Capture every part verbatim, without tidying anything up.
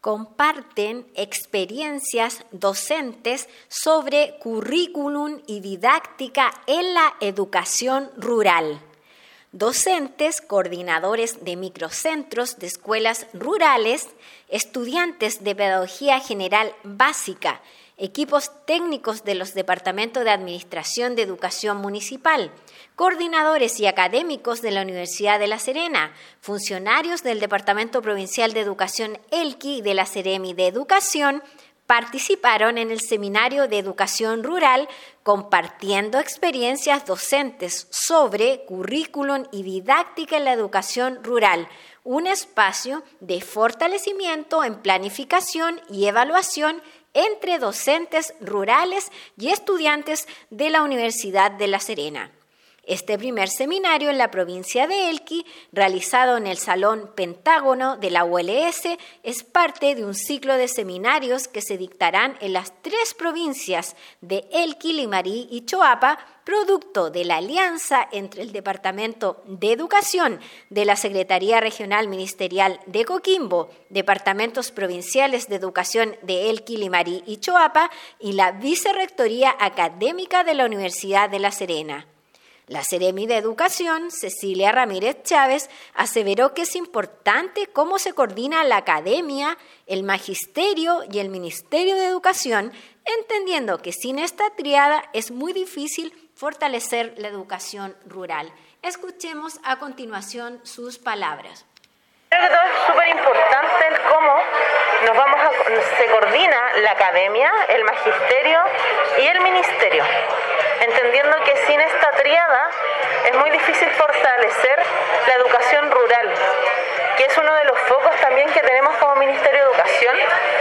comparten experiencias docentes sobre currículum y didáctica en la educación rural. Docentes, coordinadores de microcentros de escuelas rurales, estudiantes de Pedagogía General Básica, equipos técnicos de los Departamentos de Administración de Educación Municipal, coordinadores y académicos de la Universidad de La Serena, funcionarios del Departamento Provincial de Educación Elqui y de la Seremi de Educación, participaron en el Seminario de Educación Rural compartiendo experiencias docentes sobre currículum y didáctica en la educación rural, un espacio de fortalecimiento en planificación y evaluación entre docentes rurales y estudiantes de la Universidad de La Serena. Este primer seminario en la provincia de Elqui, realizado en el Salón Pentágono de la U L S, es parte de un ciclo de seminarios que se dictarán en las tres provincias de Elqui, Limarí y Choapa, producto de la alianza entre el Departamento de Educación de la Secretaría Regional Ministerial de Coquimbo, Departamentos Provinciales de Educación de Elqui, Limarí y Choapa y la Vicerrectoría Académica de la Universidad de La Serena. La Seremi de Educación, Cecilia Ramírez Chávez, aseveró que es importante cómo se coordina la academia, el magisterio y el Ministerio de Educación, entendiendo que sin esta triada es muy difícil fortalecer la educación rural. Escuchemos a continuación sus palabras. Creo que todo es súper importante el cómo nos vamos a, se coordina la academia, el magisterio y el ministerio, entendiendo que sin esta tríada es muy difícil fortalecer la educación rural, que es uno de los focos también que tenemos como Ministerio de Educación,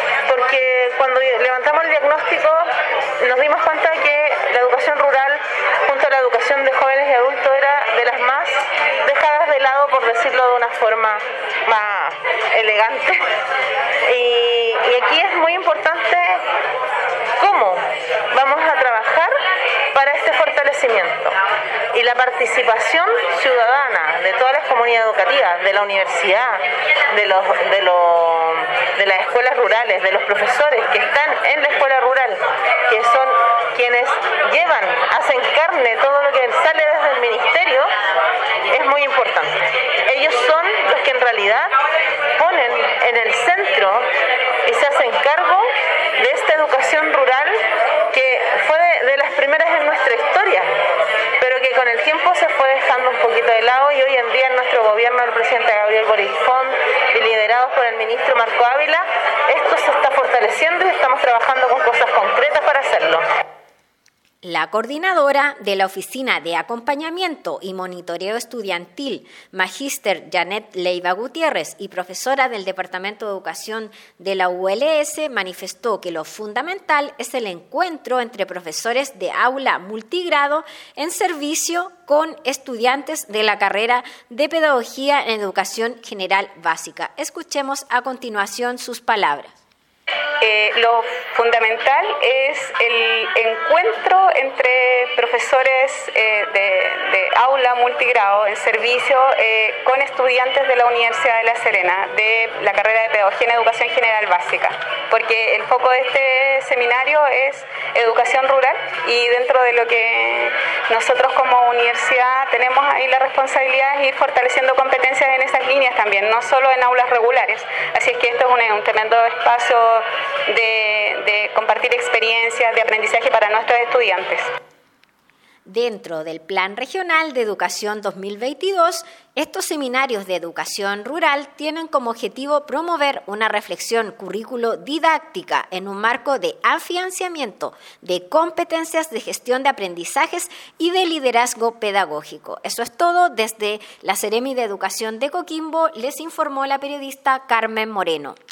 porque cuando levantamos el diagnóstico nos dimos cuenta que la educación rural, junto a la educación de jóvenes y adultos, era de las más dejadas de lado, por decirlo de una forma más elegante. Y, y aquí es muy importante cómo vamos a trabajar para este fortalecimiento y la participación ciudadana de todas las comunidades educativas, de la universidad, de los, de los, de las escuelas rurales, de los profesores que están en la escuela rural, que son quienes llevan, hacen carne todo lo que sale desde el ministerio, es muy importante. Ellos son los que en realidad ponen en el centro y se hacen cargo de esta educación rural que fue de, de las primeras en nuestra historia, pero que con el tiempo se fue dejando un poquito de lado, y hoy en día en nuestro gobierno del presidente Gabriel Boric Font y liderados por el ministro Marco Ávila, esto se está fortaleciendo y estamos trabajando con cosas concretas para hacerlo. La coordinadora de la Oficina de Acompañamiento y Monitoreo Estudiantil, Magíster Janet Leiva Gutiérrez, y profesora del Departamento de Educación de la U L S, manifestó que lo fundamental es el encuentro entre profesores de aula multigrado en servicio con estudiantes de la carrera de Pedagogía en Educación General Básica. Escuchemos a continuación sus palabras. Eh, lo fundamental es el encuentro entre profesores eh, de, de aula multigrado en servicio eh, con estudiantes de la Universidad de La Serena, de la carrera de Pedagogía en Educación General Básica, porque el foco de este seminario es educación rural, y dentro de lo que nosotros como universidad tenemos ahí la responsabilidad de ir fortaleciendo competencias en esas líneas también, no solo en aulas regulares. Así es que esto es un, un tremendo espacio De, de compartir experiencias de aprendizaje para nuestros estudiantes. Dentro del Plan Regional de Educación dos mil veintidós, estos seminarios de educación rural tienen como objetivo promover una reflexión currículo-didáctica en un marco de afianzamiento de competencias de gestión de aprendizajes y de liderazgo pedagógico. Eso es todo. Desde la Seremi de Educación de Coquimbo les informó la periodista Carmen Moreno.